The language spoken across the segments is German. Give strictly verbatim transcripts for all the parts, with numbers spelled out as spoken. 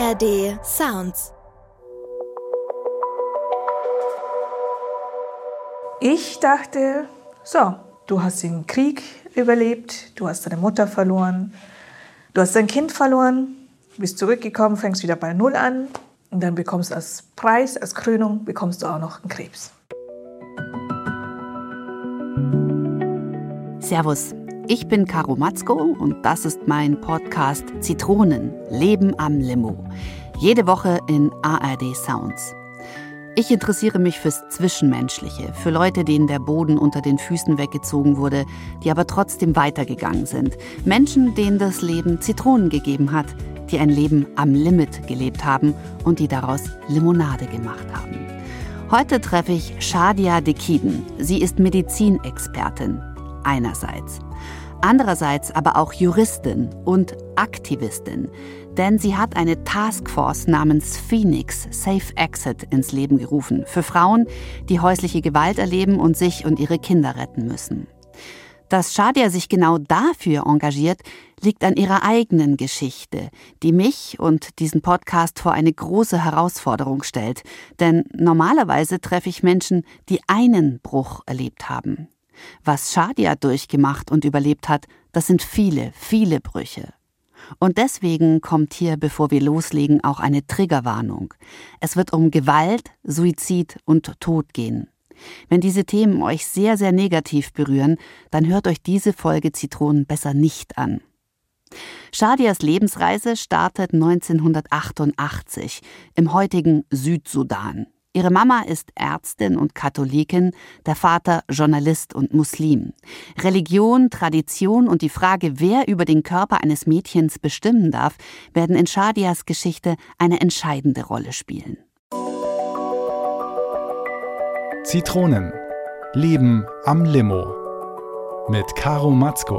A R D Sounds. Ich dachte, so, du hast den Krieg überlebt, du hast deine Mutter verloren, du hast dein Kind verloren, bist zurückgekommen, fängst wieder bei Null an und dann bekommst du als Preis, als Krönung, bekommst du auch noch einen Krebs. Servus, ich bin Caro Matzko und das ist mein Podcast Zitronen, Leben am Limo. Jede Woche in A R D Sounds. Ich interessiere mich fürs Zwischenmenschliche, für Leute, denen der Boden unter den Füßen weggezogen wurde, die aber trotzdem weitergegangen sind. Menschen, denen das Leben Zitronen gegeben hat, die ein Leben am Limit gelebt haben und die daraus Limonade gemacht haben. Heute treffe ich Shadia Dekiden. Sie ist Medizinexpertin, einerseits. Andererseits aber auch Juristin und Aktivistin. Denn sie hat eine Taskforce namens Phoenix Safe Exit ins Leben gerufen. Für Frauen, die häusliche Gewalt erleben und sich und ihre Kinder retten müssen. Dass Shadia sich genau dafür engagiert, liegt an ihrer eigenen Geschichte, die mich und diesen Podcast vor eine große Herausforderung stellt. Denn normalerweise treffe ich Menschen, die einen Bruch erlebt haben. Was Shadia durchgemacht und überlebt hat, das sind viele, viele Brüche. Und deswegen kommt hier, bevor wir loslegen, auch eine Triggerwarnung. Es wird um Gewalt, Suizid und Tod gehen. Wenn diese Themen euch sehr, sehr negativ berühren, dann hört euch diese Folge Zitronen besser nicht an. Shadias Lebensreise startet neunzehnhundertachtundachtzig im heutigen Südsudan. Ihre Mama ist Ärztin und Katholikin, der Vater Journalist und Muslim. Religion, Tradition und die Frage, wer über den Körper eines Mädchens bestimmen darf, werden in Shadias Geschichte eine entscheidende Rolle spielen. Zitronen. Leben am Limo. Mit Caro Matzko.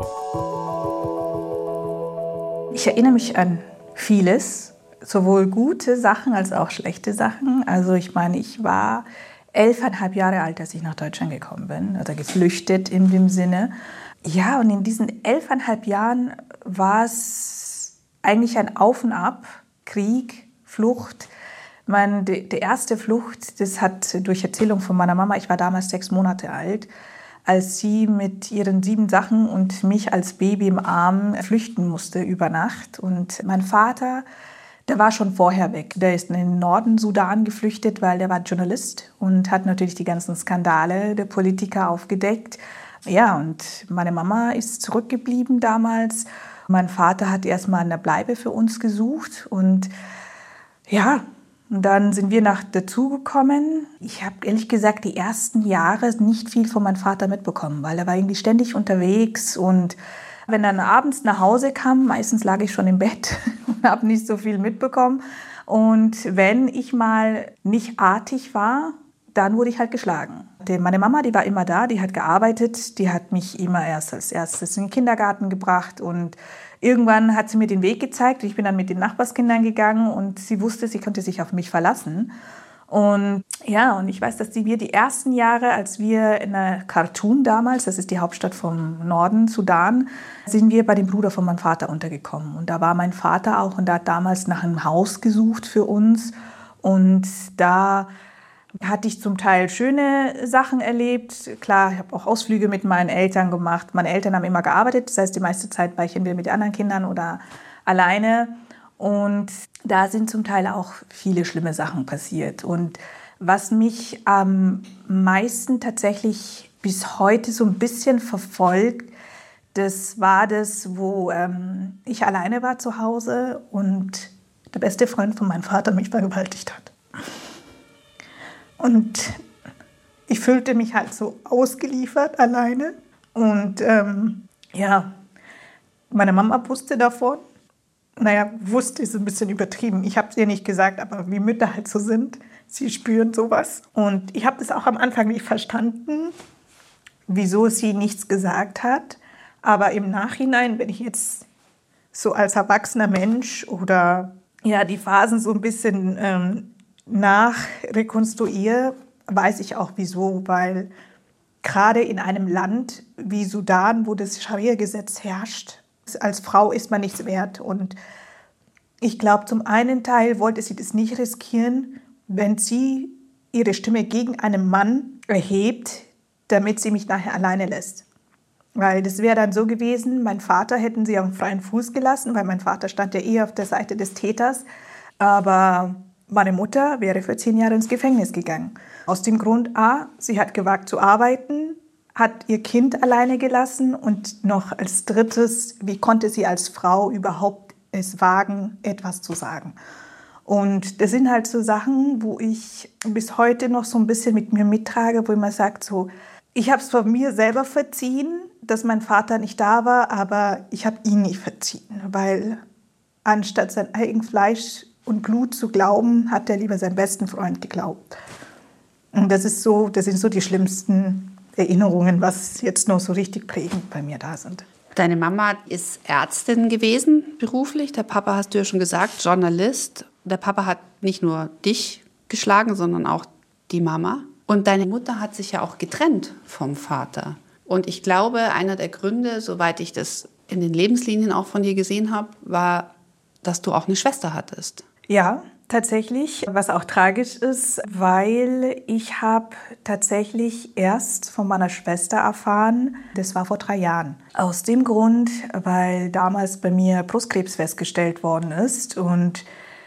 Ich erinnere mich an vieles. Sowohl gute Sachen als auch schlechte Sachen. Also ich meine, ich war elfeinhalb Jahre alt, als ich nach Deutschland gekommen bin, oder geflüchtet in dem Sinne. Ja, und in diesen elfeinhalb Jahren war es eigentlich ein Auf und Ab, Krieg, Flucht. Meine, die, die erste Flucht, das hat durch Erzählung von meiner Mama, ich war damals sechs Monate alt, als sie mit ihren sieben Sachen und mich als Baby im Arm flüchten musste über Nacht. Und mein Vater, der war schon vorher weg. Der ist in den Norden Sudan geflüchtet, weil der war Journalist und hat natürlich die ganzen Skandale der Politiker aufgedeckt. Ja, und meine Mama ist zurückgeblieben damals. Mein Vater hat erstmal eine Bleibe für uns gesucht. Und ja, und dann sind wir nach dazugekommen. Ich habe ehrlich gesagt die ersten Jahre nicht viel von meinem Vater mitbekommen, weil er war irgendwie ständig unterwegs. Und wenn er dann abends nach Hause kam, meistens lag ich schon im Bett und habe nicht so viel mitbekommen. Und wenn ich mal nicht artig war, dann wurde ich halt geschlagen. Meine Mama, die war immer da, die hat gearbeitet, die hat mich immer erst als erstes in den Kindergarten gebracht und irgendwann hat sie mir den Weg gezeigt. Ich bin dann mit den Nachbarskindern gegangen und sie wusste, sie konnte sich auf mich verlassen. Und ja, und ich weiß, dass die wir die ersten Jahre, als wir in der Khartoum damals, das ist die Hauptstadt vom Norden, Sudan, sind wir bei dem Bruder von meinem Vater untergekommen. Und da war mein Vater auch und der hat damals nach einem Haus gesucht für uns. Und da hatte ich zum Teil schöne Sachen erlebt. Klar, ich habe auch Ausflüge mit meinen Eltern gemacht. Meine Eltern haben immer gearbeitet, das heißt, die meiste Zeit war ich entweder mit den anderen Kindern oder alleine. Und da sind zum Teil auch viele schlimme Sachen passiert. Und was mich am meisten tatsächlich bis heute so ein bisschen verfolgt, das war das, wo ähm, ich alleine war zu Hause und der beste Freund von meinem Vater mich vergewaltigt hat. Und ich fühlte mich halt so ausgeliefert alleine. Und ähm, ja, meine Mama wusste davon. Naja, wusste ist ein bisschen übertrieben. Ich habe es ihr nicht gesagt, aber wie Mütter halt so sind, sie spüren sowas. Und ich habe das auch am Anfang nicht verstanden, wieso sie nichts gesagt hat. Aber im Nachhinein, wenn ich jetzt so als erwachsener Mensch oder ja die Phasen so ein bisschen ähm, nachrekonstruiere, weiß ich auch wieso, weil gerade in einem Land wie Sudan, wo das Scharia-Gesetz herrscht, als Frau ist man nichts wert. Und Ich glaube, zum einen Teil wollte sie das nicht riskieren, wenn sie ihre Stimme gegen einen Mann erhebt, damit sie mich nachher alleine lässt. Weil das wäre dann so gewesen, mein Vater hätten sie auf freien Fuß gelassen, weil mein Vater stand ja eher auf der Seite des Täters. Aber meine Mutter wäre für zehn Jahre ins Gefängnis gegangen. Aus dem Grund A, sie hat gewagt zu arbeiten, hat ihr Kind alleine gelassen und noch als drittes, wie konnte sie als Frau überhaupt es wagen, etwas zu sagen. Und das sind halt so Sachen, wo ich bis heute noch so ein bisschen mit mir mittrage, wo man sagt so, ich habe es von mir selber verziehen, dass mein Vater nicht da war, aber ich habe ihn nicht verziehen, weil anstatt sein eigenes Fleisch und Blut zu glauben, hat er lieber seinen besten Freund geglaubt. Und das ist so, das sind so die schlimmsten Erinnerungen, was jetzt noch so richtig prägend bei mir da sind. Deine Mama ist Ärztin gewesen, beruflich. Der Papa, hast du ja schon gesagt, Journalist. Der Papa hat nicht nur dich geschlagen, sondern auch die Mama. Und deine Mutter hat sich ja auch getrennt vom Vater. Und ich glaube, einer der Gründe, soweit ich das in den Lebenslinien auch von dir gesehen habe, war, dass du auch eine Schwester hattest. Ja, tatsächlich, was auch tragisch ist, weil ich habe tatsächlich erst von meiner Schwester erfahren, das war vor drei Jahren. Aus dem Grund, weil damals bei mir Brustkrebs festgestellt worden ist und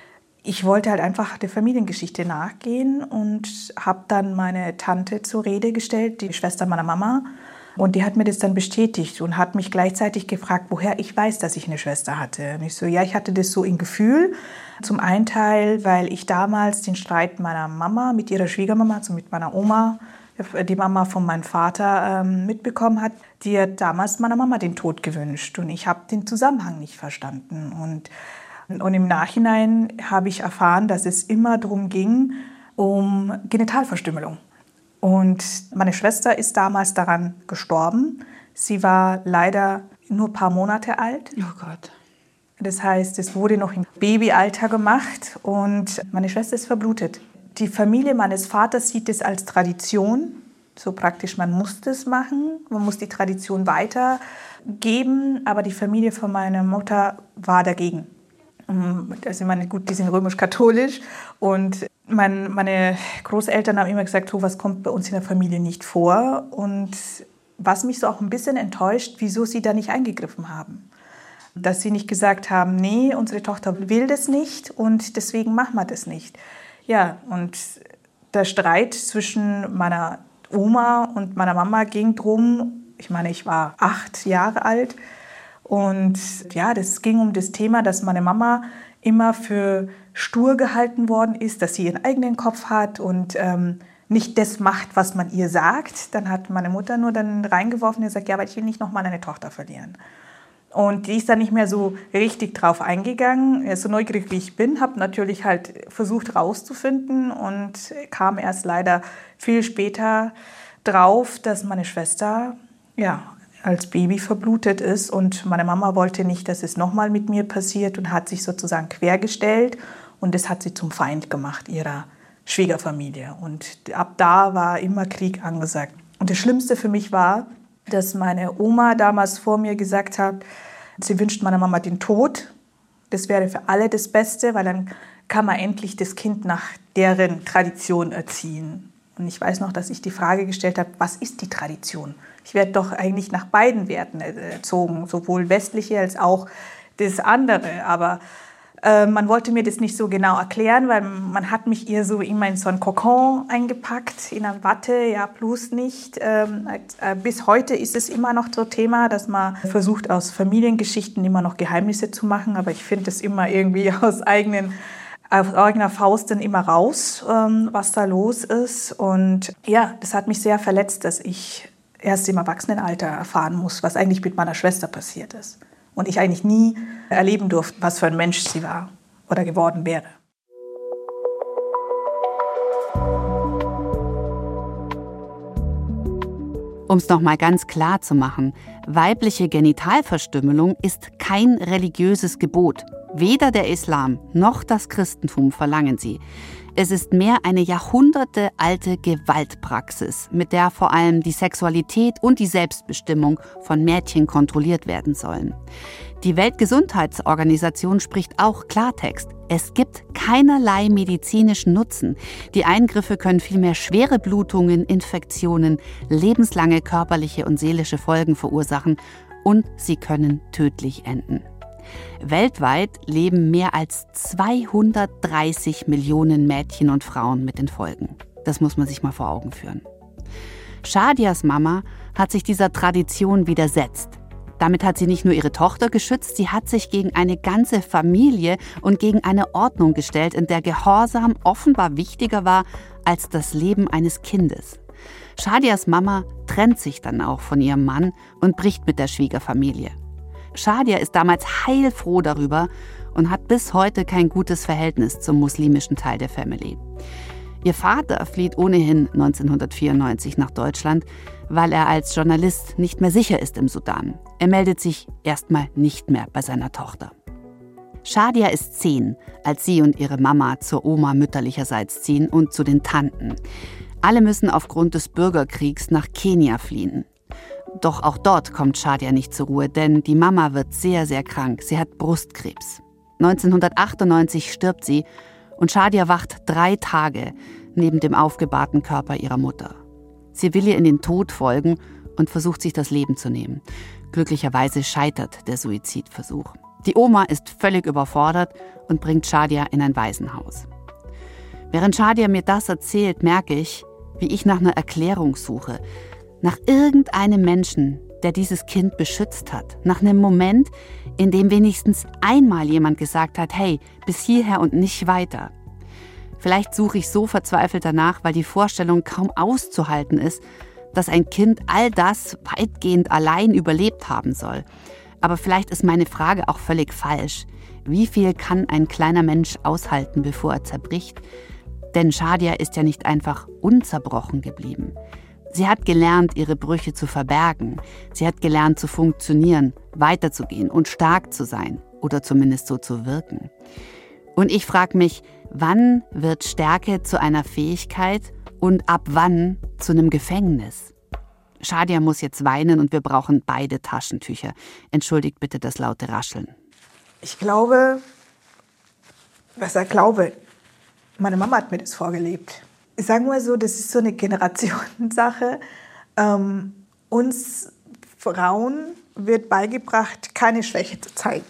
ich wollte halt einfach der Familiengeschichte nachgehen und habe dann meine Tante zur Rede gestellt, die Schwester meiner Mama. Und die hat mir das dann bestätigt und hat mich gleichzeitig gefragt, woher ich weiß, dass ich eine Schwester hatte. Und ich so, ja, ich hatte das so im Gefühl. Zum einen Teil, weil ich damals den Streit meiner Mama mit ihrer Schwiegermama, also mit meiner Oma, die Mama von meinem Vater, ähm, mitbekommen hat. Die hat damals meiner Mama den Tod gewünscht. Und ich habe den Zusammenhang nicht verstanden. Und, und im Nachhinein habe ich erfahren, dass es immer darum ging, um Genitalverstümmelung. Und meine Schwester ist damals daran gestorben. Sie war leider nur ein paar Monate alt. Oh Gott. Das heißt, es wurde noch im Babyalter gemacht und meine Schwester ist verblutet. Die Familie meines Vaters sieht es als Tradition. So praktisch, man muss das machen. Man muss die Tradition weitergeben. Aber die Familie von meiner Mutter war dagegen. Also ich meine, gut, die sind römisch-katholisch und mein, meine Großeltern haben immer gesagt, oh, was kommt bei uns in der Familie nicht vor. Und was mich so auch ein bisschen enttäuscht, wieso sie da nicht eingegriffen haben. Dass sie nicht gesagt haben, nee, unsere Tochter will das nicht und deswegen machen wir das nicht. Ja, und der Streit zwischen meiner Oma und meiner Mama ging drum, ich meine, ich war acht Jahre alt, und ja, das ging um das Thema, dass meine Mama immer für stur gehalten worden ist, dass sie ihren eigenen Kopf hat und ähm, nicht das macht, was man ihr sagt. Dann hat meine Mutter nur dann reingeworfen und gesagt, ja, aber ich will nicht nochmal eine Tochter verlieren. Und die ist dann nicht mehr so richtig drauf eingegangen. So neugierig wie ich bin, habe natürlich halt versucht rauszufinden und kam erst leider viel später drauf, dass meine Schwester, ja, als Baby verblutet ist und meine Mama wollte nicht, dass es nochmal mit mir passiert und hat sich sozusagen quergestellt und das hat sie zum Feind gemacht, ihrer Schwiegerfamilie. Und ab da war immer Krieg angesagt. Und das Schlimmste für mich war, dass meine Oma damals vor mir gesagt hat, sie wünscht meiner Mama den Tod. Das wäre für alle das Beste, weil dann kann man endlich das Kind nach deren Tradition erziehen. Und ich weiß noch, dass ich die Frage gestellt habe, was ist die Tradition? Ich werde doch eigentlich nach beiden Werten erzogen, sowohl westliche als auch das andere. Aber äh, man wollte mir das nicht so genau erklären, weil man hat mich eher so immer in so einen Kokon eingepackt, in eine Watte, ja, bloß nicht. Ähm, äh, bis heute ist es immer noch so Thema, dass man versucht, aus Familiengeschichten immer noch Geheimnisse zu machen. Aber ich finde es immer irgendwie aus eigenen auf eigener Faust dann immer raus, ähm, was da los ist. Und ja, das hat mich sehr verletzt, dass ich erst im Erwachsenenalter erfahren muss, was eigentlich mit meiner Schwester passiert ist. Und ich eigentlich nie erleben durfte, was für ein Mensch sie war oder geworden wäre. Um es noch mal ganz klar zu machen, weibliche Genitalverstümmelung ist kein religiöses Gebot. Weder der Islam noch das Christentum verlangen sie. Es ist mehr eine jahrhundertealte Gewaltpraxis, mit der vor allem die Sexualität und die Selbstbestimmung von Mädchen kontrolliert werden sollen. Die Weltgesundheitsorganisation spricht auch Klartext. Es gibt keinerlei medizinischen Nutzen. Die Eingriffe können vielmehr schwere Blutungen, Infektionen, lebenslange körperliche und seelische Folgen verursachen und sie können tödlich enden. Weltweit leben mehr als zweihundertdreißig Millionen Mädchen und Frauen mit den Folgen. Das muss man sich mal vor Augen führen. Shadias Mama hat sich dieser Tradition widersetzt. Damit hat sie nicht nur ihre Tochter geschützt, sie hat sich gegen eine ganze Familie und gegen eine Ordnung gestellt, in der Gehorsam offenbar wichtiger war als das Leben eines Kindes. Shadias Mama trennt sich dann auch von ihrem Mann und bricht mit der Schwiegerfamilie. Shadia ist damals heilfroh darüber und hat bis heute kein gutes Verhältnis zum muslimischen Teil der Family. Ihr Vater flieht ohnehin neunzehnhundertvierundneunzig nach Deutschland, weil er als Journalist nicht mehr sicher ist im Sudan. Er meldet sich erstmal nicht mehr bei seiner Tochter. Shadia ist zehn, als sie und ihre Mama zur Oma mütterlicherseits ziehen und zu den Tanten. Alle müssen aufgrund des Bürgerkriegs nach Kenia fliehen. Doch auch dort kommt Shadia nicht zur Ruhe, denn die Mama wird sehr, sehr krank. Sie hat Brustkrebs. neunzehnhundertachtundneunzig stirbt sie und Shadia wacht drei Tage neben dem aufgebahrten Körper ihrer Mutter. Sie will ihr in den Tod folgen und versucht, sich das Leben zu nehmen. Glücklicherweise scheitert der Suizidversuch. Die Oma ist völlig überfordert und bringt Shadia in ein Waisenhaus. Während Shadia mir das erzählt, merke ich, wie ich nach einer Erklärung suche. Nach irgendeinem Menschen, der dieses Kind beschützt hat. Nach einem Moment, in dem wenigstens einmal jemand gesagt hat, hey, bis hierher und nicht weiter. Vielleicht suche ich so verzweifelt danach, weil die Vorstellung kaum auszuhalten ist, dass ein Kind all das weitgehend allein überlebt haben soll. Aber vielleicht ist meine Frage auch völlig falsch. Wie viel kann ein kleiner Mensch aushalten, bevor er zerbricht? Denn Shadia ist ja nicht einfach unzerbrochen geblieben. Sie hat gelernt, ihre Brüche zu verbergen. Sie hat gelernt, zu funktionieren, weiterzugehen und stark zu sein oder zumindest so zu wirken. Und ich frage mich, wann wird Stärke zu einer Fähigkeit und ab wann zu einem Gefängnis? Shadia muss jetzt weinen und wir brauchen beide Taschentücher. Entschuldigt bitte das laute Rascheln. Ich glaube, was er glaube, meine Mama hat mir das vorgelebt. Sagen wir so, das ist so eine Generationssache. Ähm, uns Frauen wird beigebracht, keine Schwäche zu zeigen.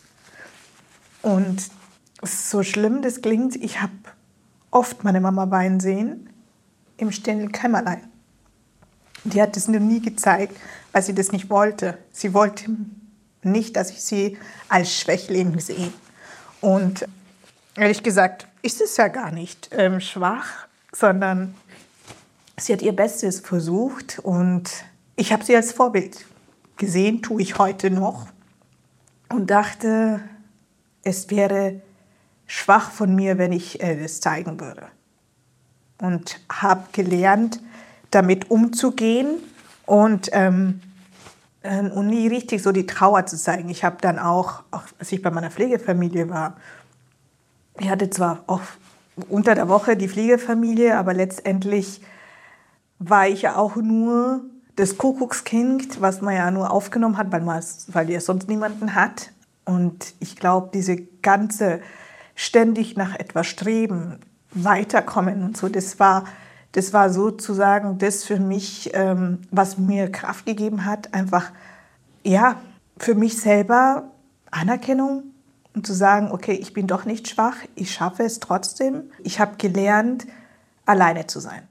Und so schlimm das klingt, ich habe oft meine Mama weinen sehen, im stillen Kämmerlein. Die hat das noch nie gezeigt, weil sie das nicht wollte. Sie wollte nicht, dass ich sie als Schwächling sehe. Und ehrlich gesagt, ist es ja gar nicht ähm, schwach, sondern sie hat ihr Bestes versucht und ich habe sie als Vorbild gesehen, tue ich heute noch und dachte, es wäre schwach von mir, wenn ich äh, das zeigen würde. Und habe gelernt, damit umzugehen und, ähm, äh, und nie richtig so die Trauer zu zeigen. Ich habe dann auch, auch, als ich bei meiner Pflegefamilie war, ich hatte zwar auch unter der Woche die Pflegefamilie, aber letztendlich war ich ja auch nur das Kuckuckskind, was man ja nur aufgenommen hat, weil, man, weil ihr sonst niemanden hat. Und ich glaube, diese ganze ständig nach etwas streben, weiterkommen und so, das war, das war sozusagen das für mich, ähm, was mir Kraft gegeben hat, einfach ja, für mich selber Anerkennung. Und zu sagen, okay, ich bin doch nicht schwach, ich schaffe es trotzdem. Ich habe gelernt, alleine zu sein.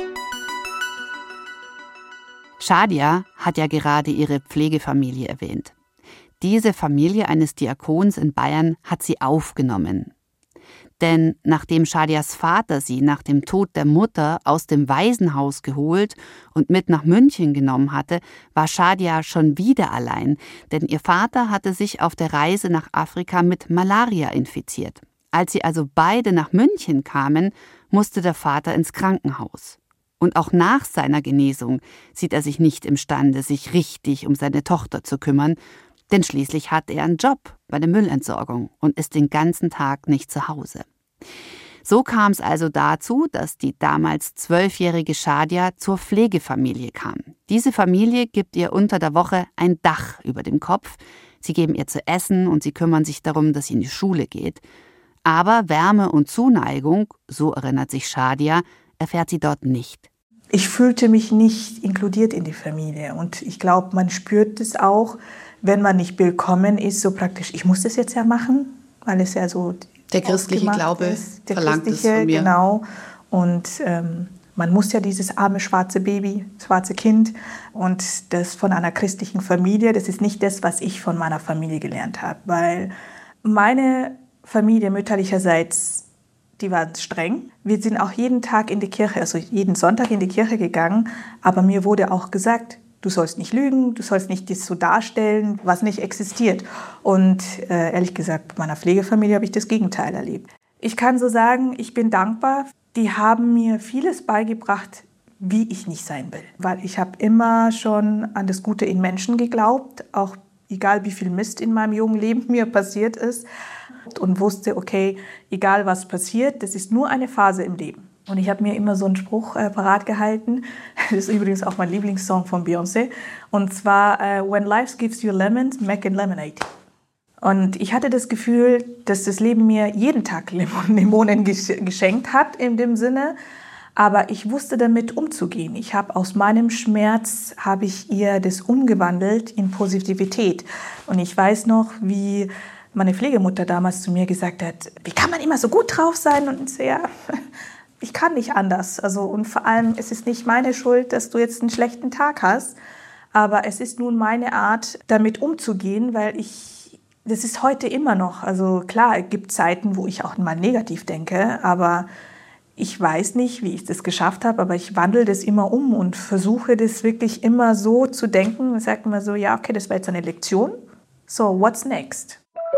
Shadia hat ja gerade ihre Pflegefamilie erwähnt. Diese Familie eines Diakons in Bayern hat sie aufgenommen. Denn nachdem Shadias Vater sie nach dem Tod der Mutter aus dem Waisenhaus geholt und mit nach München genommen hatte, war Shadia schon wieder allein, denn ihr Vater hatte sich auf der Reise nach Afrika mit Malaria infiziert. Als sie also beide nach München kamen, musste der Vater ins Krankenhaus. Und auch nach seiner Genesung sieht er sich nicht imstande, sich richtig um seine Tochter zu kümmern, Denn schließlich hat er einen Job bei der Müllentsorgung und ist den ganzen Tag nicht zu Hause. So kam es also dazu, dass die damals zwölfjährige Shadia zur Pflegefamilie kam. Diese Familie gibt ihr unter der Woche ein Dach über dem Kopf. Sie geben ihr zu essen und sie kümmern sich darum, dass sie in die Schule geht. Aber Wärme und Zuneigung, so erinnert sich Shadia, erfährt sie dort nicht. Ich fühlte mich nicht inkludiert in die Familie. Und ich glaube, man spürt es auch, wenn man nicht willkommen ist, so praktisch, ich muss das jetzt ja machen, weil es ja so der christliche Glaube ist. Der verlangt christliche, es von mir. Genau. Und ähm, man muss ja dieses arme schwarze Baby, schwarze Kind und das von einer christlichen Familie, das ist nicht das, was ich von meiner Familie gelernt habe. Weil meine Familie mütterlicherseits, die waren streng. Wir sind auch jeden Tag in die Kirche, also jeden Sonntag in die Kirche gegangen, aber mir wurde auch gesagt, du sollst nicht lügen, du sollst nicht das so darstellen, was nicht existiert. Und äh, ehrlich gesagt, bei meiner Pflegefamilie habe ich das Gegenteil erlebt. Ich kann so sagen, ich bin dankbar. Die haben mir vieles beigebracht, wie ich nicht sein will. Weil ich habe immer schon an das Gute in Menschen geglaubt, auch egal wie viel Mist in meinem jungen Leben mir passiert ist. Und wusste, okay, egal was passiert, das ist nur eine Phase im Leben. Und ich habe mir immer so einen Spruch äh, parat gehalten. Das ist übrigens auch mein Lieblingssong von Beyoncé. Und zwar, uh, when life gives you lemons, make it lemonade. Und ich hatte das Gefühl, dass das Leben mir jeden Tag Limonen geschenkt hat, in dem Sinne. Aber ich wusste damit umzugehen. Ich habe aus meinem Schmerz, habe ich ihr das umgewandelt in Positivität. Und ich weiß noch, wie meine Pflegemutter damals zu mir gesagt hat, wie kann man immer so gut drauf sein? Und ich so, ja, ich kann nicht anders. Also, und vor allem, es ist nicht meine Schuld, dass du jetzt einen schlechten Tag hast. Aber es ist nun meine Art, damit umzugehen, weil ich, das ist heute immer noch. Also klar, es gibt Zeiten, wo ich auch mal negativ denke, aber ich weiß nicht, wie ich das geschafft habe, aber ich wandle das immer um und versuche das wirklich immer so zu denken. Ich sage immer so, ja, okay, das war jetzt eine Lektion. So, what's next?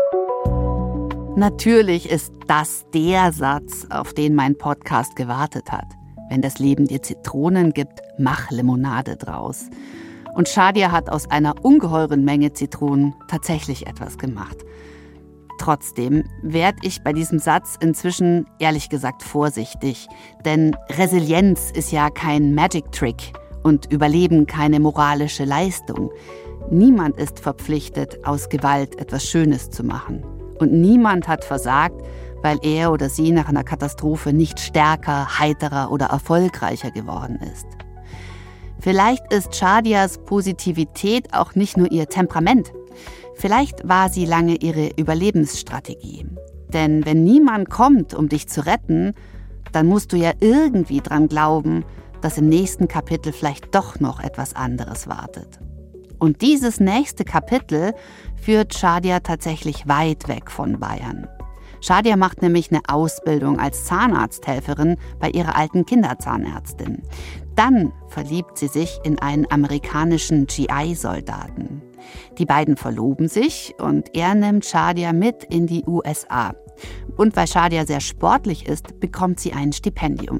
Natürlich ist das der Satz, auf den mein Podcast gewartet hat. Wenn das Leben dir Zitronen gibt, mach Limonade draus. Und Shadia hat aus einer ungeheuren Menge Zitronen tatsächlich etwas gemacht. Trotzdem werde ich bei diesem Satz inzwischen ehrlich gesagt vorsichtig. Denn Resilienz ist ja kein Magic-Trick und Überleben keine moralische Leistung. Niemand ist verpflichtet, aus Gewalt etwas Schönes zu machen. Und niemand hat versagt, weil er oder sie nach einer Katastrophe nicht stärker, heiterer oder erfolgreicher geworden ist. Vielleicht ist Shadias Positivität auch nicht nur ihr Temperament. Vielleicht war sie lange ihre Überlebensstrategie. Denn wenn niemand kommt, um dich zu retten, dann musst du ja irgendwie dran glauben, dass im nächsten Kapitel vielleicht doch noch etwas anderes wartet. Und dieses nächste Kapitel führt Shadia tatsächlich weit weg von Bayern. Shadia macht nämlich eine Ausbildung als Zahnarzthelferin bei ihrer alten Kinderzahnärztin. Dann verliebt sie sich in einen amerikanischen G I-Soldaten. Die beiden verloben sich und er nimmt Shadia mit in die U S A. Und weil Shadia sehr sportlich ist, bekommt sie ein Stipendium.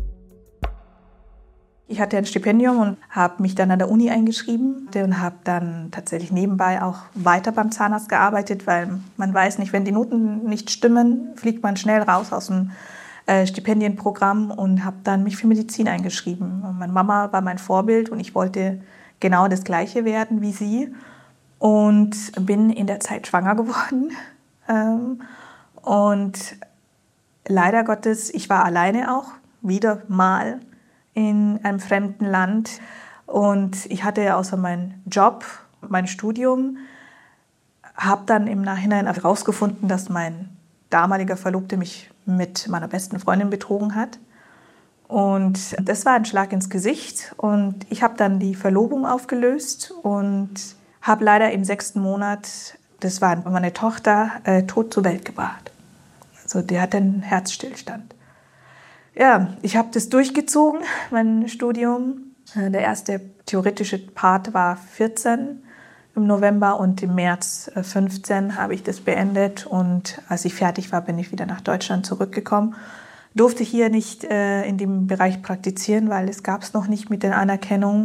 Ich hatte ein Stipendium und habe mich dann an der Uni eingeschrieben und habe dann tatsächlich nebenbei auch weiter beim Zahnarzt gearbeitet, weil man weiß nicht, wenn die Noten nicht stimmen, fliegt man schnell raus aus dem äh, Stipendienprogramm und habe dann mich für Medizin eingeschrieben. Und meine Mama war mein Vorbild und ich wollte genau das Gleiche werden wie sie und bin in der Zeit schwanger geworden. Ähm, und leider Gottes, ich war alleine auch, wieder mal in einem fremden Land und ich hatte ja außer meinen Job, mein Studium, habe dann im Nachhinein herausgefunden, dass mein damaliger Verlobter mich mit meiner besten Freundin betrogen hat. Und das war ein Schlag ins Gesicht und ich habe dann die Verlobung aufgelöst und habe leider im sechsten Monat, das war meine Tochter, äh, tot zur Welt gebracht. Also die hatte einen Herzstillstand. Ja, ich habe das durchgezogen, mein Studium. Der erste theoretische Part war vierzehn im November und im März fünfzehn habe ich das beendet. Und als ich fertig war, bin ich wieder nach Deutschland zurückgekommen. Durfte hier nicht äh, in dem Bereich praktizieren, weil es gab es noch nicht mit der Anerkennung.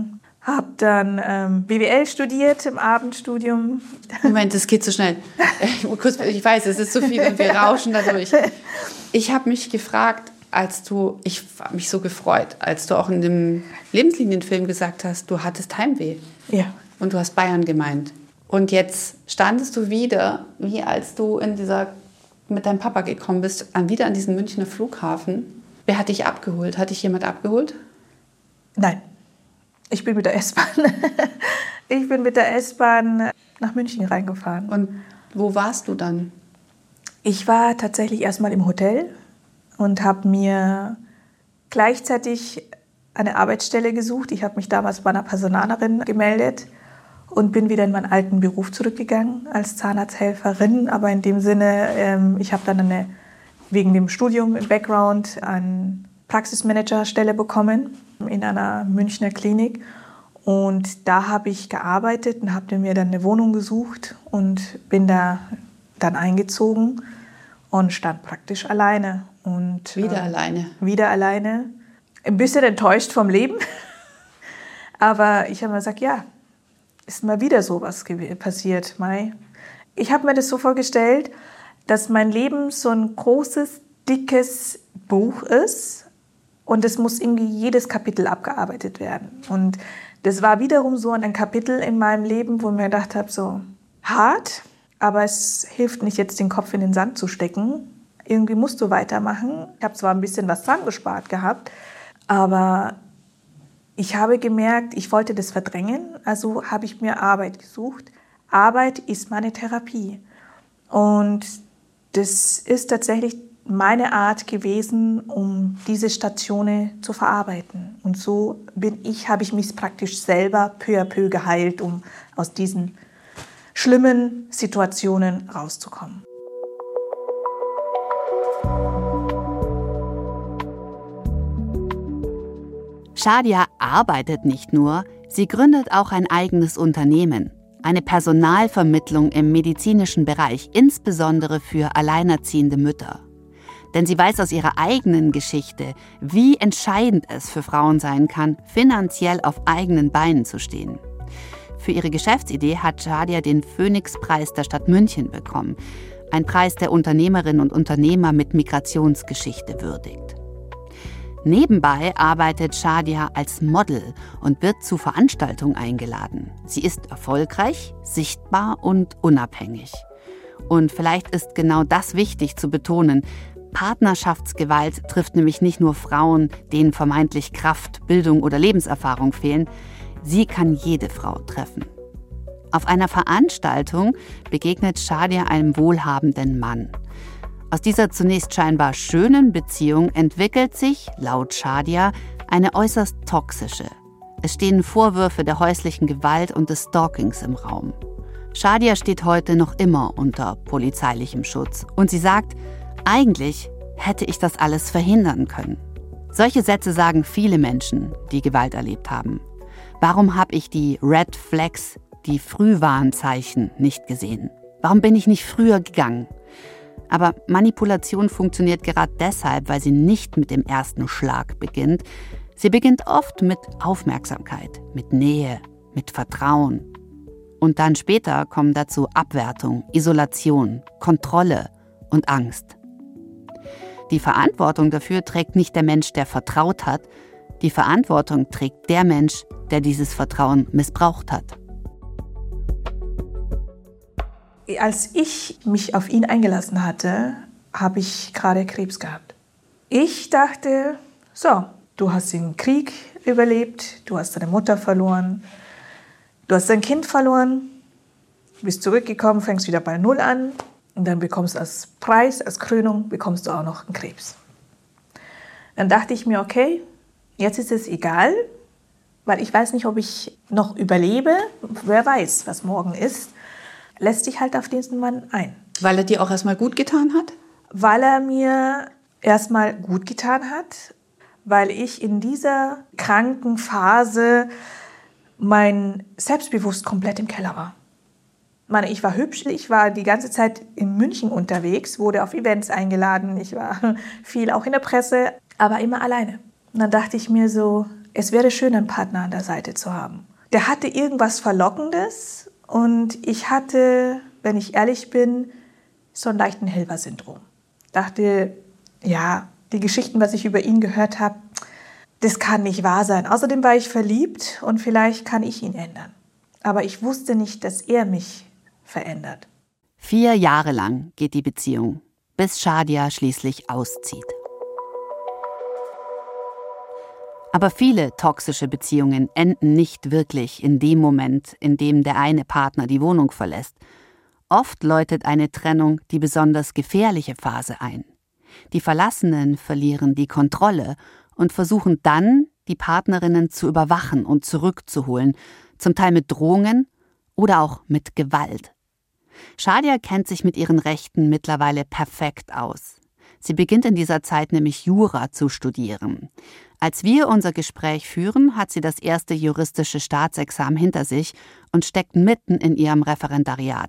habe dann ähm, B W L studiert im Abendstudium. Moment, das geht so schnell. Ich weiß, es ist so viel und wir rauschen dadurch. Ich habe mich gefragt, als du, ich habe mich so gefreut, als du auch in dem Lebenslinienfilm gesagt hast, du hattest Heimweh. Ja. Und du hast Bayern gemeint. Und jetzt standest du wieder, wie als du in dieser, mit deinem Papa gekommen bist, wieder an diesen Münchner Flughafen. Wer hat dich abgeholt? Hat dich jemand abgeholt? Nein. Ich bin mit der S-Bahn. Ich bin mit der S-Bahn nach München reingefahren. Und wo warst du dann? Ich war tatsächlich erstmal im Hotel und habe mir gleichzeitig eine Arbeitsstelle gesucht. Ich habe mich damals bei einer Personalerin gemeldet und bin wieder in meinen alten Beruf zurückgegangen als Zahnarzthelferin. Aber in dem Sinne, ähm, ich habe dann eine, wegen dem Studium im Background eine Praxismanagerstelle bekommen in einer Münchner Klinik. Und da habe ich gearbeitet und habe mir dann eine Wohnung gesucht und bin da dann eingezogen und stand praktisch alleine. Und, wieder äh, alleine? Wieder alleine. Ein bisschen enttäuscht vom Leben. Aber ich habe mir gesagt, ja, ist mal wieder sowas passiert, Mai. Ich habe mir das so vorgestellt, dass mein Leben so ein großes, dickes Buch ist und es muss irgendwie jedes Kapitel abgearbeitet werden. Und das war wiederum so ein Kapitel in meinem Leben, wo ich mir gedacht habe, so hart, aber es hilft nicht, jetzt den Kopf in den Sand zu stecken. Irgendwie musst du weitermachen. Ich habe zwar ein bisschen was dran gespart gehabt, aber ich habe gemerkt, ich wollte das verdrängen, also habe ich mir Arbeit gesucht. Arbeit ist meine Therapie. Und das ist tatsächlich meine Art gewesen, um diese Stationen zu verarbeiten. Und so bin ich, habe ich mich praktisch selber peu à peu geheilt, um aus diesen schlimmen Situationen rauszukommen. Shadia arbeitet nicht nur, sie gründet auch ein eigenes Unternehmen. Eine Personalvermittlung im medizinischen Bereich, insbesondere für alleinerziehende Mütter. Denn sie weiß aus ihrer eigenen Geschichte, wie entscheidend es für Frauen sein kann, finanziell auf eigenen Beinen zu stehen. Für ihre Geschäftsidee hat Shadia den Phoenix-Preis der Stadt München bekommen. Ein Preis, der Unternehmerinnen und Unternehmer mit Migrationsgeschichte würdigt. Nebenbei arbeitet Shadia als Model und wird zu Veranstaltungen eingeladen. Sie ist erfolgreich, sichtbar und unabhängig. Und vielleicht ist genau das wichtig zu betonen. Partnerschaftsgewalt trifft nämlich nicht nur Frauen, denen vermeintlich Kraft, Bildung oder Lebenserfahrung fehlen. Sie kann jede Frau treffen. Auf einer Veranstaltung begegnet Shadia einem wohlhabenden Mann. Aus dieser zunächst scheinbar schönen Beziehung entwickelt sich, laut Shadia, eine äußerst toxische. Es stehen Vorwürfe der häuslichen Gewalt und des Stalkings im Raum. Shadia steht heute noch immer unter polizeilichem Schutz und sie sagt, eigentlich hätte ich das alles verhindern können. Solche Sätze sagen viele Menschen, die Gewalt erlebt haben. Warum habe ich die Red Flags, die Frühwarnzeichen, nicht gesehen? Warum bin ich nicht früher gegangen? Aber Manipulation funktioniert gerade deshalb, weil sie nicht mit dem ersten Schlag beginnt. Sie beginnt oft mit Aufmerksamkeit, mit Nähe, mit Vertrauen. Und dann später kommen dazu Abwertung, Isolation, Kontrolle und Angst. Die Verantwortung dafür trägt nicht der Mensch, der vertraut hat. Die Verantwortung trägt der Mensch, der dieses Vertrauen missbraucht hat. Als ich mich auf ihn eingelassen hatte, habe ich gerade Krebs gehabt. Ich dachte, so, du hast den Krieg überlebt, du hast deine Mutter verloren, du hast dein Kind verloren, bist zurückgekommen, fängst wieder bei Null an und dann bekommst du als Preis, als Krönung, bekommst du auch noch einen Krebs. Dann dachte ich mir, okay, jetzt ist es egal, weil ich weiß nicht, ob ich noch überlebe, wer weiß, was morgen ist. Lässt dich halt auf diesen Mann ein. Weil er dir auch erstmal gut getan hat? Weil er mir erstmal gut getan hat, weil ich in dieser kranken Phase mein Selbstbewusst komplett im Keller war. Ich meine, ich war hübsch, ich war die ganze Zeit in München unterwegs, wurde auf Events eingeladen, ich war viel auch in der Presse, aber immer alleine. Und dann dachte ich mir so, es wäre schön, einen Partner an der Seite zu haben. der hatte irgendwas Verlockendes und ich hatte, wenn ich ehrlich bin, so ein leichten Helfer-Syndrom. Dachte, ja, die Geschichten, was ich über ihn gehört habe, das kann nicht wahr sein. Außerdem war ich verliebt und vielleicht kann ich ihn ändern. Aber ich wusste nicht, dass er mich verändert. Vier Jahre lang geht die Beziehung, bis Shadia schließlich auszieht. Aber viele toxische Beziehungen enden nicht wirklich in dem Moment, in dem der eine Partner die Wohnung verlässt. Oft läutet eine Trennung die besonders gefährliche Phase ein. Die Verlassenen verlieren die Kontrolle und versuchen dann, die Partnerinnen zu überwachen und zurückzuholen, zum Teil mit Drohungen oder auch mit Gewalt. Shadia kennt sich mit ihren Rechten mittlerweile perfekt aus. Sie beginnt in dieser Zeit nämlich Jura zu studieren. Als wir unser Gespräch führen, hat sie das erste juristische Staatsexamen hinter sich und steckt mitten in ihrem Referendariat.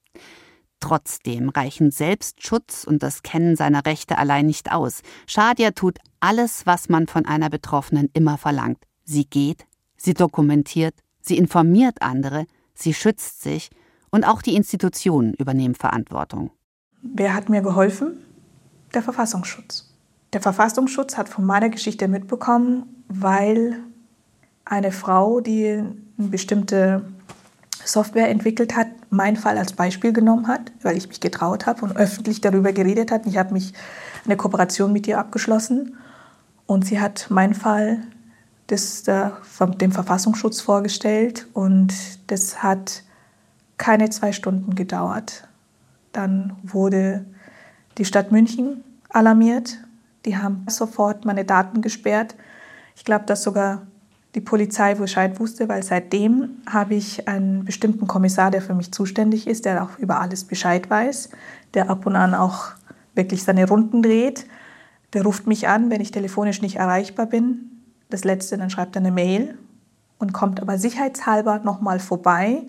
Trotzdem reichen Selbstschutz und das Kennen seiner Rechte allein nicht aus. Shadia tut alles, was man von einer Betroffenen immer verlangt. Sie geht, sie dokumentiert, sie informiert andere, sie schützt sich und auch die Institutionen übernehmen Verantwortung. Wer hat mir geholfen? Der Verfassungsschutz. Der Verfassungsschutz hat von meiner Geschichte mitbekommen, weil eine Frau, die eine bestimmte Software entwickelt hat, meinen Fall als Beispiel genommen hat, weil ich mich getraut habe und öffentlich darüber geredet hat. Ich habe mich eine Kooperation mit ihr abgeschlossen und sie hat meinen Fall des, der, dem Verfassungsschutz vorgestellt und das hat keine zwei Stunden gedauert. Dann wurde die Stadt München alarmiert. Die haben sofort meine Daten gesperrt. Ich glaube, dass sogar die Polizei Bescheid wusste, weil seitdem habe ich einen bestimmten Kommissar, der für mich zuständig ist, der auch über alles Bescheid weiß, der ab und an auch wirklich seine Runden dreht. Der ruft mich an, wenn ich telefonisch nicht erreichbar bin. Das Letzte, dann schreibt er eine Mail und kommt aber sicherheitshalber nochmal vorbei.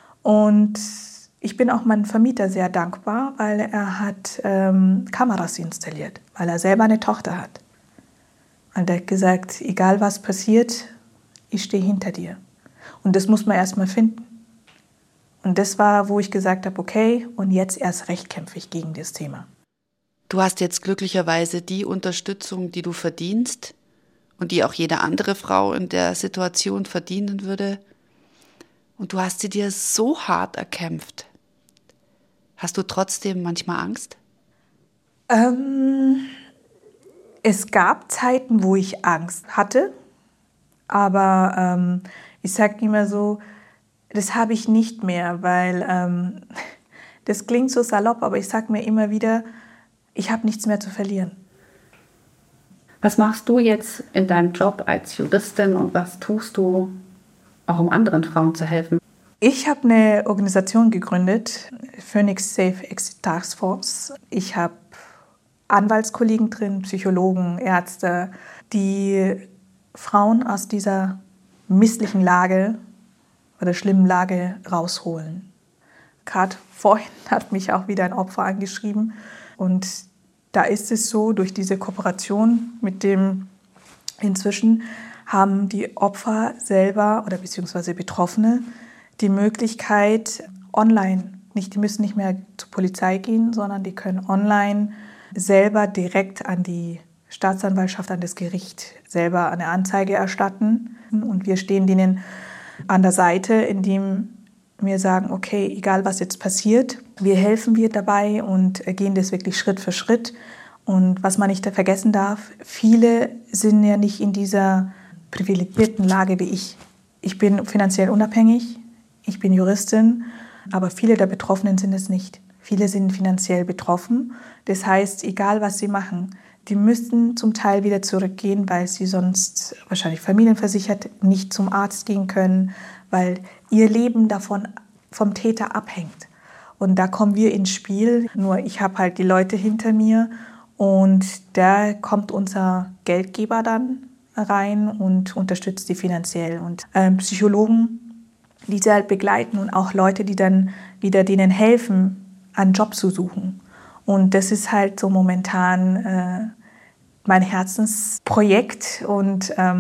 Und ich bin auch meinem Vermieter sehr dankbar, weil er hat ähm, Kameras installiert, weil er selber eine Tochter hat. Und er hat gesagt, egal was passiert, ich stehe hinter dir. Und das muss man erst mal finden. Und das war, wo ich gesagt habe, okay, und jetzt erst recht kämpfe ich gegen das Thema. Du hast jetzt glücklicherweise die Unterstützung, die du verdienst und die auch jede andere Frau in der Situation verdienen würde. Und du hast sie dir so hart erkämpft. Hast du trotzdem manchmal Angst? Ähm, es gab Zeiten, wo ich Angst hatte. Aber ähm, ich sage immer so, das habe ich nicht mehr, weil ähm, das klingt so salopp, aber ich sage mir immer wieder, ich habe nichts mehr zu verlieren. Was machst du jetzt in deinem Job als Juristin und was tust du, auch um anderen Frauen zu helfen? Ich habe eine Organisation gegründet, Phoenix Safe Exit Task Force. Ich habe Anwaltskollegen drin, Psychologen, Ärzte, die Frauen aus dieser misslichen Lage oder schlimmen Lage rausholen. Gerade vorhin hat mich auch wieder ein Opfer angeschrieben und da ist es so, durch diese Kooperation mit dem, inzwischen haben die Opfer selber oder beziehungsweise Betroffene die Möglichkeit online, nicht, die müssen nicht mehr zur Polizei gehen, sondern die können online selber direkt an die Staatsanwaltschaft, an das Gericht selber eine Anzeige erstatten. Und wir stehen denen an der Seite, indem wir sagen, okay, egal was jetzt passiert, wir helfen wir dabei und gehen das wirklich Schritt für Schritt. Und was man nicht vergessen darf, viele sind ja nicht in dieser privilegierten Lage wie ich. Ich bin finanziell unabhängig, ich bin Juristin, aber viele der Betroffenen sind es nicht. Viele sind finanziell betroffen. Das heißt, egal was sie machen, die müssen zum Teil wieder zurückgehen, weil sie sonst wahrscheinlich familienversichert nicht zum Arzt gehen können, weil ihr Leben davon vom Täter abhängt. Und da kommen wir ins Spiel. Nur ich habe halt die Leute hinter mir und da kommt unser Geldgeber dann rein und unterstützt die finanziell. Und ähm, Psychologen, die sie halt begleiten und auch Leute, die dann wieder denen helfen, einen Job zu suchen. Und das ist halt so momentan äh, mein Herzensprojekt und ähm,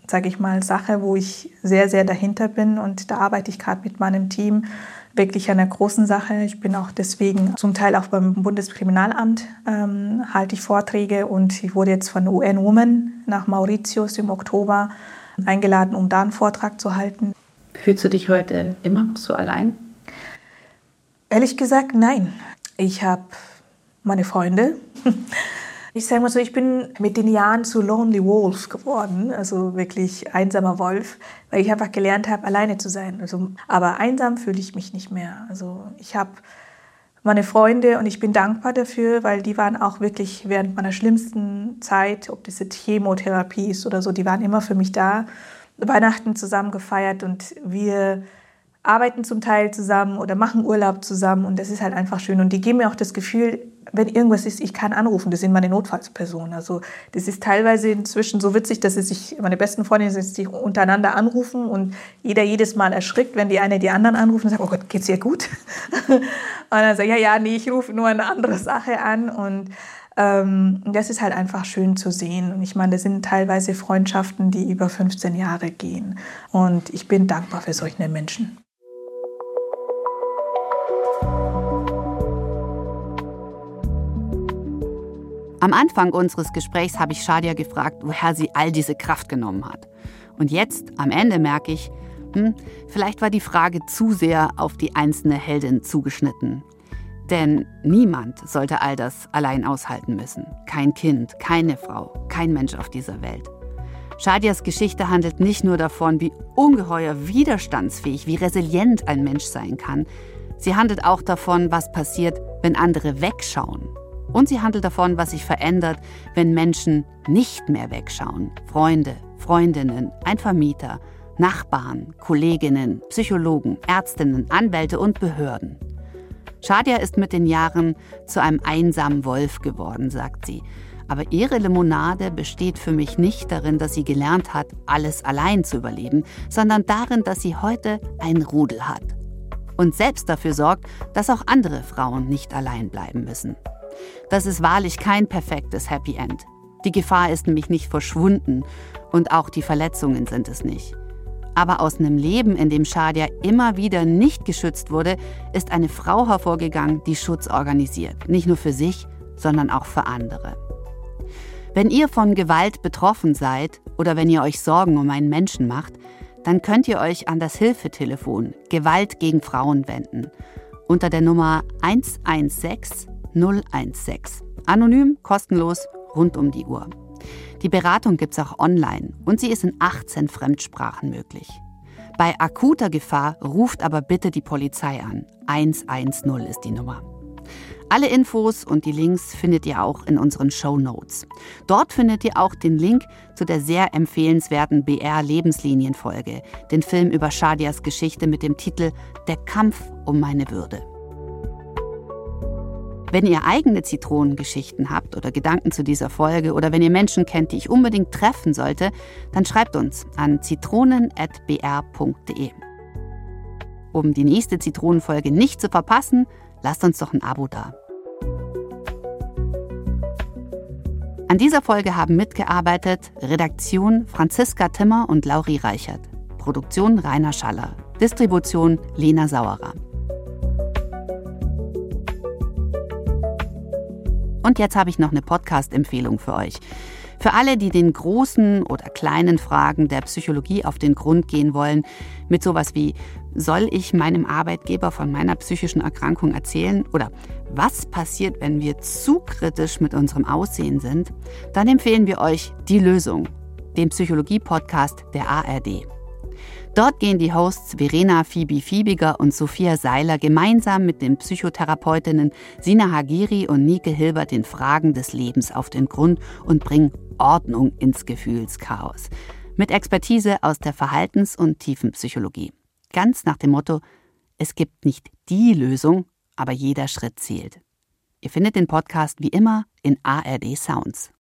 sage ich mal, Sache, wo ich sehr, sehr dahinter bin. Und da arbeite ich gerade mit meinem Team wirklich an einer großen Sache. Ich bin auch deswegen zum Teil auch beim Bundeskriminalamt, ähm, halte ich Vorträge. Und ich wurde jetzt von U N Women nach Mauritius im Oktober eingeladen, um da einen Vortrag zu halten. Fühlst du dich heute immer noch so allein? Ehrlich gesagt, nein. Ich habe meine Freunde. Ich sage mal so, ich bin mit den Jahren zu Lonely Wolf geworden, also wirklich einsamer Wolf, weil ich einfach gelernt habe, alleine zu sein. Also, aber einsam fühle ich mich nicht mehr. Also ich habe meine Freunde und ich bin dankbar dafür, weil die waren auch wirklich während meiner schlimmsten Zeit, ob das jetzt Chemotherapie ist oder so, die waren immer für mich da. Weihnachten zusammen gefeiert und wir arbeiten zum Teil zusammen oder machen Urlaub zusammen und das ist halt einfach schön. Und die geben mir auch das Gefühl, wenn irgendwas ist, ich kann anrufen, das sind meine Notfallspersonen. Also das ist teilweise inzwischen so witzig, dass sie sich, meine besten Freundinnen sich untereinander anrufen und jeder jedes Mal erschrickt, wenn die eine die anderen anrufen und sagt, oh Gott, geht's ihr gut? Und dann sagt, ja, ja, nee, ich rufe nur eine andere Sache an und ähm, das ist halt einfach schön zu sehen. Und ich meine, das sind teilweise Freundschaften, die über fünfzehn Jahre gehen und ich bin dankbar für solche Menschen. Am Anfang unseres Gesprächs habe ich Shadia gefragt, woher sie all diese Kraft genommen hat. Und jetzt, am Ende, merke ich, hm, vielleicht war die Frage zu sehr auf die einzelne Heldin zugeschnitten. Denn niemand sollte all das allein aushalten müssen. Kein Kind, keine Frau, kein Mensch auf dieser Welt. Shadias Geschichte handelt nicht nur davon, wie ungeheuer widerstandsfähig, wie resilient ein Mensch sein kann. Sie handelt auch davon, was passiert, wenn andere wegschauen. Und sie handelt davon, was sich verändert, wenn Menschen nicht mehr wegschauen. Freunde, Freundinnen, ein Vermieter, Nachbarn, Kolleginnen, Psychologen, Ärztinnen, Anwälte und Behörden. Shadia ist mit den Jahren zu einem einsamen Wolf geworden, sagt sie. Aber ihre Limonade besteht für mich nicht darin, dass sie gelernt hat, alles allein zu überleben, sondern darin, dass sie heute ein Rudel hat. Und selbst dafür sorgt, dass auch andere Frauen nicht allein bleiben müssen. Das ist wahrlich kein perfektes Happy End. Die Gefahr ist nämlich nicht verschwunden und auch die Verletzungen sind es nicht. Aber aus einem Leben, in dem Shadia immer wieder nicht geschützt wurde, ist eine Frau hervorgegangen, die Schutz organisiert. Nicht nur für sich, sondern auch für andere. Wenn ihr von Gewalt betroffen seid oder wenn ihr euch Sorgen um einen Menschen macht, dann könnt ihr euch an das Hilfetelefon Gewalt gegen Frauen wenden. Unter der Nummer eins eins sechs null eins sechs. Anonym, kostenlos, rund um die Uhr. Die Beratung gibt's auch online und sie ist in achtzehn Fremdsprachen möglich. Bei akuter Gefahr ruft aber bitte die Polizei an. eins eins null ist die Nummer. Alle Infos und die Links findet ihr auch in unseren Shownotes. Dort findet ihr auch den Link zu der sehr empfehlenswerten B R-Lebenslinienfolge, den Film über Shadias Geschichte mit dem Titel Der Kampf um meine Würde. Wenn ihr eigene Zitronengeschichten habt oder Gedanken zu dieser Folge oder wenn ihr Menschen kennt, die ich unbedingt treffen sollte, dann schreibt uns an zitronen at b r punkt d e. Um die nächste Zitronenfolge nicht zu verpassen, lasst uns doch ein Abo da. An dieser Folge haben mitgearbeitet Redaktion Franziska Timmer und Lauri Reichert, Produktion Rainer Schaller, Distribution Lena Sauerer. Und jetzt habe ich noch eine Podcast-Empfehlung für euch. Für alle, die den großen oder kleinen Fragen der Psychologie auf den Grund gehen wollen, mit sowas wie, soll ich meinem Arbeitgeber von meiner psychischen Erkrankung erzählen? Oder was passiert, wenn wir zu kritisch mit unserem Aussehen sind? Dann empfehlen wir euch Die Lösung, den Psychologie-Podcast der A R D. Dort gehen die Hosts Verena Fibi-Fiebiger und Sophia Seiler gemeinsam mit den Psychotherapeutinnen Sina Hagiri und Nike Hilbert den Fragen des Lebens auf den Grund und bringen Ordnung ins Gefühlschaos. Mit Expertise aus der Verhaltens- und Tiefenpsychologie. Ganz nach dem Motto, es gibt nicht die Lösung, aber jeder Schritt zählt. Ihr findet den Podcast wie immer in A R D Sounds.